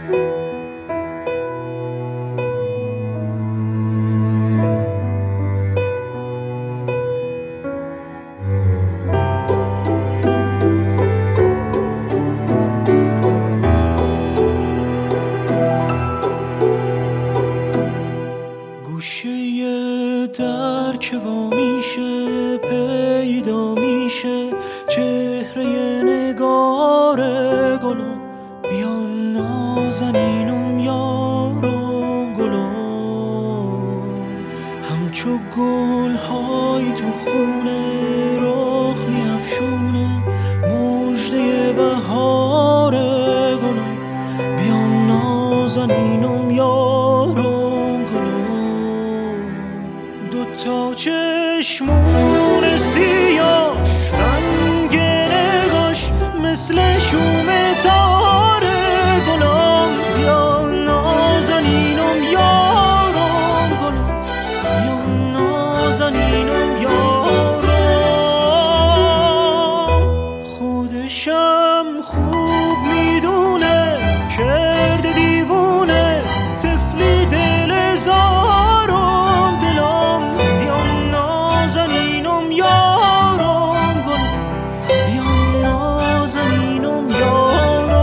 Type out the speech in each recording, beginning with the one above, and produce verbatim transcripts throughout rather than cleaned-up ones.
در که وا میشه پیدا میشه چهره نگار گلم، بیان نازنینم یارم گلم، همچو گل های تو خونه رخ میافشونه مژده بهار گلم، بیان نازنینم یارم گلم، دوتا چشمون سیاش رنگ نگاش مثل شوم تاره گلم، بیان نازنینم یارم گلم، بیان نازنینم یارم، خودشم خوب میدونه کرده دیوونه طفلی دل زارم دلم، بیان نازنینم یارم گلم، بیان نازنینم یارم.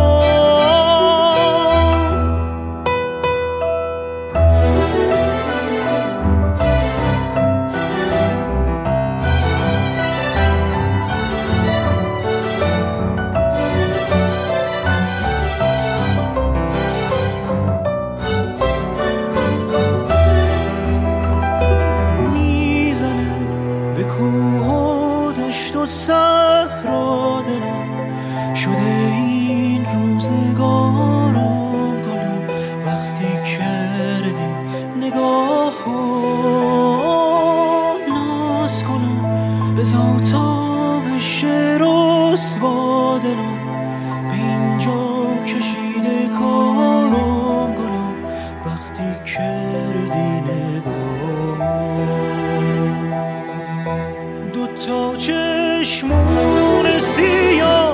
میزنه به کوه و دشت و صحرا دلم، شده این روزگارم گلم، وقتی کردی نگاه کن ناز کنم بزا تا بشه رسوا دلم، به اینجا کشیده کارم گلم، وقتی کردی نگاه، دوتا چشمون سیاه